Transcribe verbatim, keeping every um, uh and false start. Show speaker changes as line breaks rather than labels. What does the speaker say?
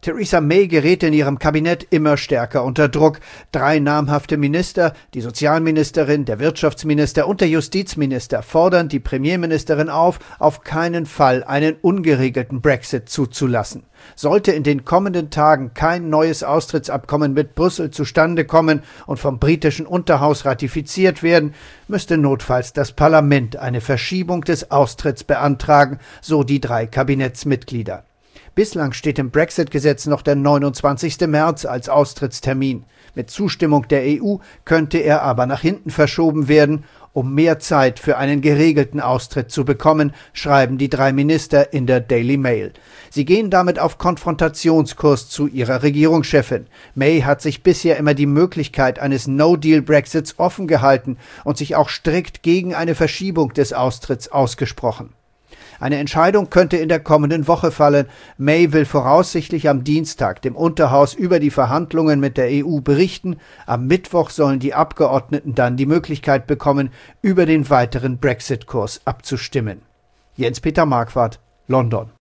Theresa May gerät in ihrem Kabinett immer stärker unter Druck. Drei namhafte Minister, die Sozialministerin, der Wirtschaftsminister und der Justizminister, fordern die Premierministerin auf, auf keinen Fall einen ungeregelten Brexit zuzulassen. Sollte in den kommenden Tagen kein neues Austrittsabkommen mit Brüssel zustande kommen und vom britischen Unterhaus ratifiziert werden, müsste notfalls das Parlament eine Verschiebung des Austritts beantragen, so die drei Kabinettsmitglieder. Bislang steht im Brexit-Gesetz noch der neunundzwanzigster März als Austrittstermin. Mit Zustimmung der E U könnte er aber nach hinten verschoben werden, um mehr Zeit für einen geregelten Austritt zu bekommen, schreiben die drei Minister in der Daily Mail. Sie gehen damit auf Konfrontationskurs zu ihrer Regierungschefin. May hat sich bisher immer die Möglichkeit eines No-Deal-Brexits offen gehalten und sich auch strikt gegen eine Verschiebung des Austritts ausgesprochen. Eine Entscheidung könnte in der kommenden Woche fallen. May will voraussichtlich am Dienstag dem Unterhaus über die Verhandlungen mit der E U berichten. Am Mittwoch sollen die Abgeordneten dann die Möglichkeit bekommen, über den weiteren Brexit-Kurs abzustimmen. Jens-Peter Marquardt, London.